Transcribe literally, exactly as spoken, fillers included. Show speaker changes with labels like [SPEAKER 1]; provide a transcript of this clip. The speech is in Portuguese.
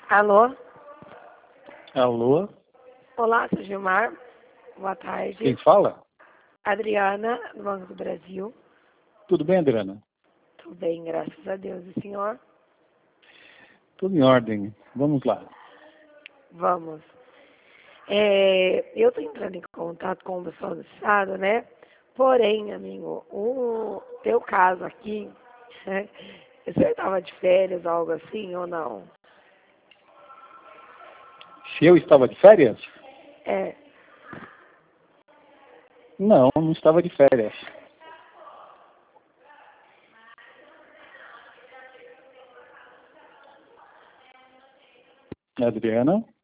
[SPEAKER 1] Alô?
[SPEAKER 2] Alô?
[SPEAKER 1] Olá, sou Gilmar. Boa tarde.
[SPEAKER 2] Quem fala?
[SPEAKER 1] Adriana, do Banco do Brasil.
[SPEAKER 2] Tudo bem, Adriana?
[SPEAKER 1] Tudo bem, graças a Deus. E o senhor?
[SPEAKER 2] Tudo em ordem. Vamos lá.
[SPEAKER 1] Vamos. É, eu estou entrando em contato com o pessoal do Estado, né? Porém, amigo, o teu caso aqui, né? O senhor estava de férias, algo assim, ou não?
[SPEAKER 2] Se eu estava de férias?
[SPEAKER 1] É.
[SPEAKER 2] Não, não estava de férias. Adriana?